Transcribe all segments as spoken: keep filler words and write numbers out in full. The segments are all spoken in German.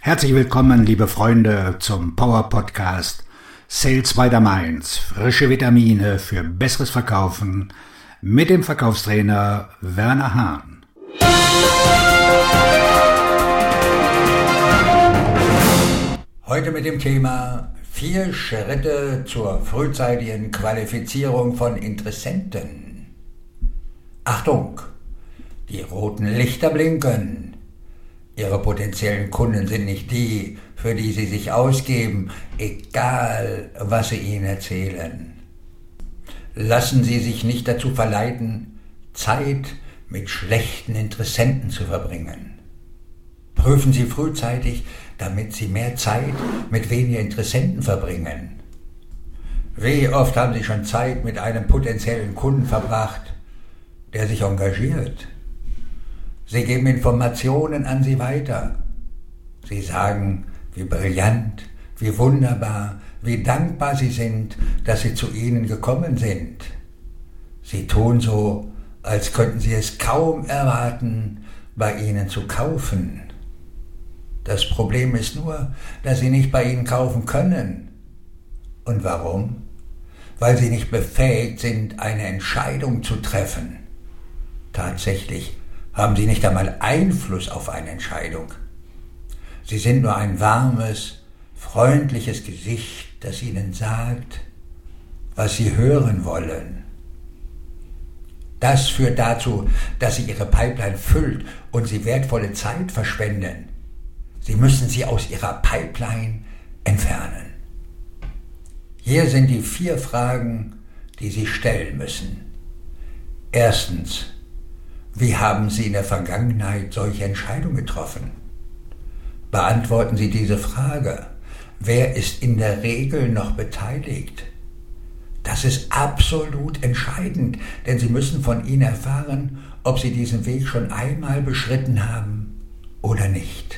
Herzlich willkommen, liebe Freunde, zum Power Podcast Sales by the Mainz. Frische Vitamine für besseres Verkaufen mit dem Verkaufstrainer Werner Hahn. Heute mit dem Thema vier Schritte zur frühzeitigen Qualifizierung von Interessenten. Achtung, die roten Lichter blinken. Ihre potenziellen Kunden sind nicht die, für die Sie sich ausgeben, egal was Sie ihnen erzählen. Lassen Sie sich nicht dazu verleiten, Zeit mit schlechten Interessenten zu verbringen. Prüfen Sie frühzeitig, damit Sie mehr Zeit mit weniger Interessenten verbringen. Wie oft haben Sie schon Zeit mit einem potenziellen Kunden verbracht, der sich engagiert? Sie geben Informationen an Sie weiter. Sie sagen, wie brillant, wie wunderbar, wie dankbar Sie sind, dass Sie zu Ihnen gekommen sind. Sie tun so, als könnten Sie es kaum erwarten, bei Ihnen zu kaufen. Das Problem ist nur, dass Sie nicht bei Ihnen kaufen können. Und warum? Weil Sie nicht befähigt sind, eine Entscheidung zu treffen. Tatsächlich haben Sie nicht einmal Einfluss auf eine Entscheidung. Sie sind nur ein warmes, freundliches Gesicht, das Ihnen sagt, was Sie hören wollen. Das führt dazu, dass Sie Ihre Pipeline füllt und Sie wertvolle Zeit verschwenden. Sie müssen sie aus Ihrer Pipeline entfernen. Hier sind die vier Fragen, die Sie stellen müssen. Erstens, wie haben Sie in der Vergangenheit solche Entscheidungen getroffen? Beantworten Sie diese Frage. Wer ist in der Regel noch beteiligt? Das ist absolut entscheidend, denn Sie müssen von Ihnen erfahren, ob Sie diesen Weg schon einmal beschritten haben oder nicht.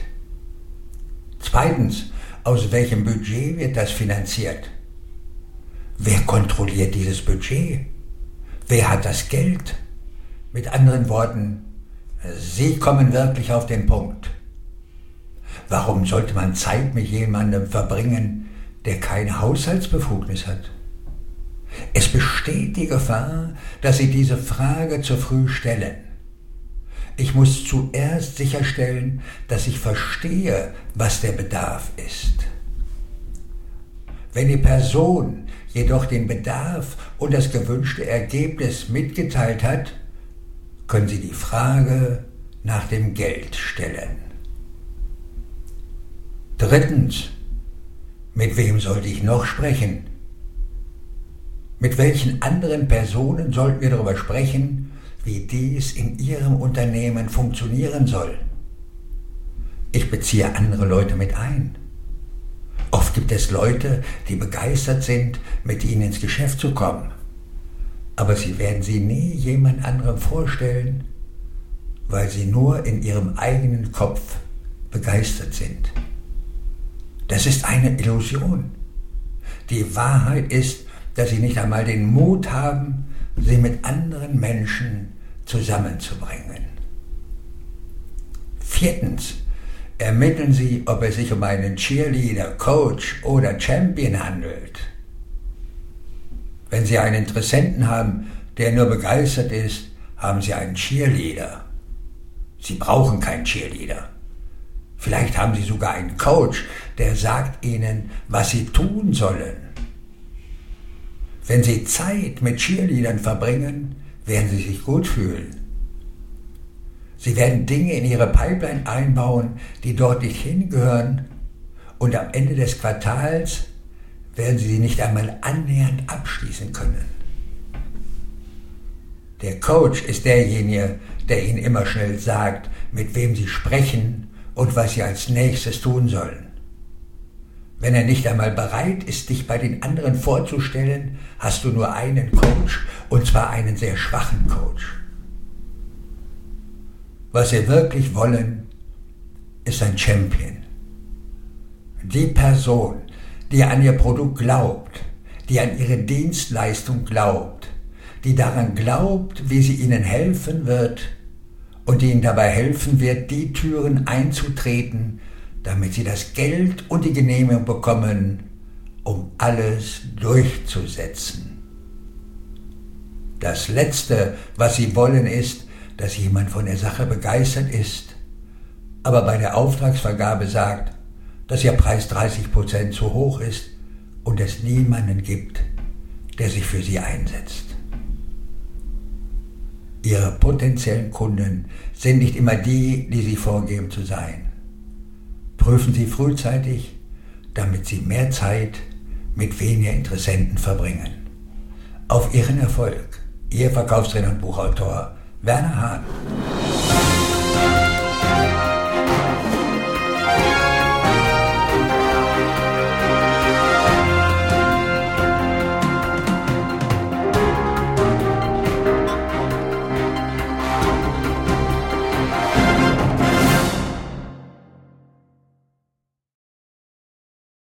Zweitens, aus welchem Budget wird das finanziert? Wer kontrolliert dieses Budget? Wer hat das Geld? Mit anderen Worten, Sie kommen wirklich auf den Punkt. Warum sollte man Zeit mit jemandem verbringen, der keine Haushaltsbefugnis hat? Es besteht die Gefahr, dass Sie diese Frage zu früh stellen. Ich muss zuerst sicherstellen, dass ich verstehe, was der Bedarf ist. Wenn die Person jedoch den Bedarf und das gewünschte Ergebnis mitgeteilt hat, können Sie die Frage nach dem Geld stellen. Drittens, mit wem sollte ich noch sprechen? Mit welchen anderen Personen sollten wir darüber sprechen, wie dies in Ihrem Unternehmen funktionieren soll? Ich beziehe andere Leute mit ein. Oft gibt es Leute, die begeistert sind, mit Ihnen ins Geschäft zu kommen. Aber Sie werden sie nie jemand anderem vorstellen, weil sie nur in ihrem eigenen Kopf begeistert sind. Das ist eine Illusion. Die Wahrheit ist, dass Sie nicht einmal den Mut haben, sie mit anderen Menschen zusammenzubringen. Viertens, ermitteln Sie, ob es sich um einen Cheerleader, Coach oder Champion handelt. Wenn Sie einen Interessenten haben, der nur begeistert ist, haben Sie einen Cheerleader. Sie brauchen keinen Cheerleader. Vielleicht haben Sie sogar einen Coach, der sagt Ihnen, was Sie tun sollen. Wenn Sie Zeit mit Cheerleadern verbringen, werden Sie sich gut fühlen. Sie werden Dinge in Ihre Pipeline einbauen, die dort nicht hingehören, und am Ende des Quartals werden Sie sie nicht einmal annähernd abschließen können. Der Coach ist derjenige, der Ihnen immer schnell sagt, mit wem Sie sprechen und was Sie als nächstes tun sollen. Wenn er nicht einmal bereit ist, dich bei den anderen vorzustellen, hast du nur einen Coach, und zwar einen sehr schwachen Coach. Was Sie wirklich wollen, ist ein Champion. Die Person, die an ihr Produkt glaubt, die an ihre Dienstleistung glaubt, die daran glaubt, wie sie ihnen helfen wird und die ihnen dabei helfen wird, die Türen einzutreten, damit Sie das Geld und die Genehmigung bekommen, um alles durchzusetzen. Das Letzte, was Sie wollen, ist, dass jemand von der Sache begeistert ist, aber bei der Auftragsvergabe sagt, dass Ihr Preis dreißig Prozent zu hoch ist und es niemanden gibt, der sich für Sie einsetzt. Ihre potenziellen Kunden sind nicht immer die, die Sie vorgeben zu sein. Prüfen Sie frühzeitig, damit Sie mehr Zeit mit weniger Interessenten verbringen. Auf Ihren Erfolg, Ihr Verkaufstrainer und Buchautor Werner Hahn.